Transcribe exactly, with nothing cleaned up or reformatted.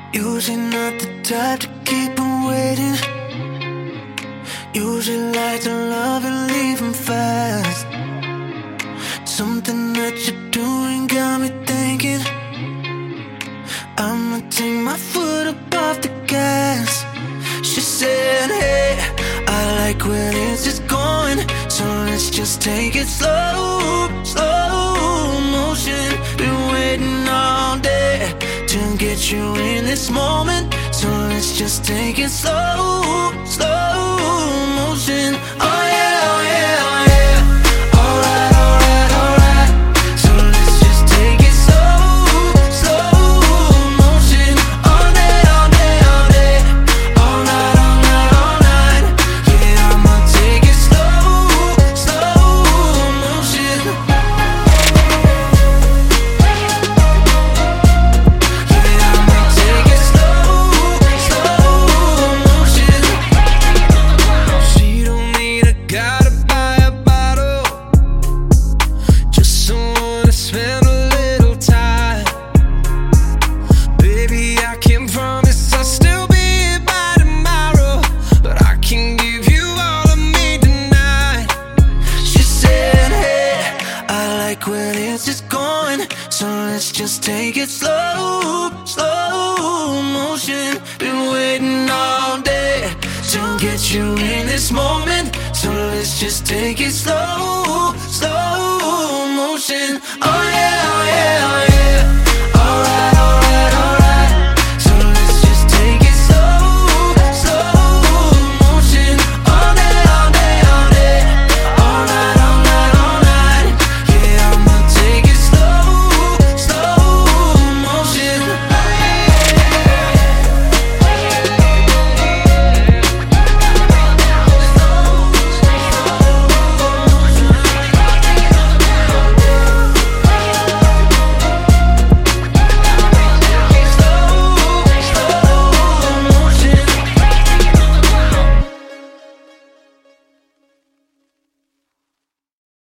Usually not the type to keep on waiting. Usually like to love and leave 'em fast. Something that you're doing got me thinking I'ma take my foot up off the gas. She said, hey, I like where this is going, so let's just take it slow, slow motion. Been waiting all day to get you in this moment, so let's just take it slow, slow motion. Oh yeah, oh yeah, oh yeah. Alright, alright, alright. So let's just take it slow, slow motion. All day, all day, all day. All night, all night, all night. Yeah, I'ma take it slow, slow motion. Yeah, I'ma take it slow, slow motion. She don't need a guy to buy a bottle, just someone to spend a little time. Baby, I can't promise I'll still be here by tomorrow, but I can give you all of me tonight. She said, hey, I like where this is going, so let's just take it slow, slow motion. Been waiting all day to get you in this moment, so let's just take it slow, slow motion. Oh yeah.